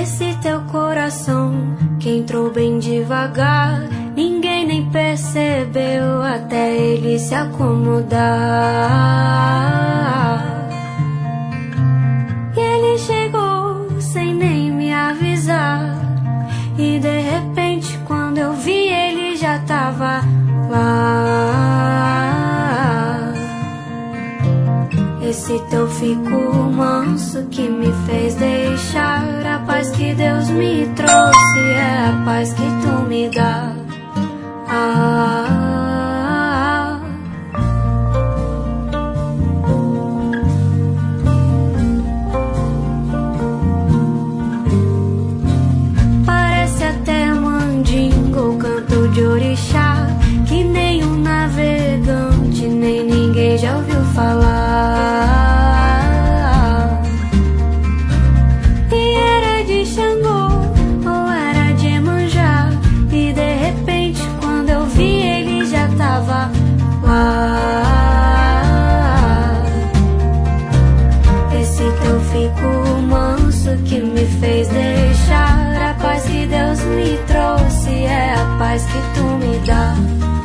Esse teu coração que entrou bem devagar, ninguém nem percebeu até ele se acomodar. E ele chegou sem nem me avisar, e de repente quando eu vi ele já tava lá. Esse teu fico manso que me fez deixar a paz que Deus me trouxe, é a paz que tu me dá. Parece até mandinga ou canto de orixá, que nenhum navegante nem ninguém já ouviu falar. E era de Xangô ou era de Iemanjá, e de repente quando eu vi ele já tava lá. Esse teu fico manso que me fez deixar a paz que Deus me trouxe, é a paz que tu me dá.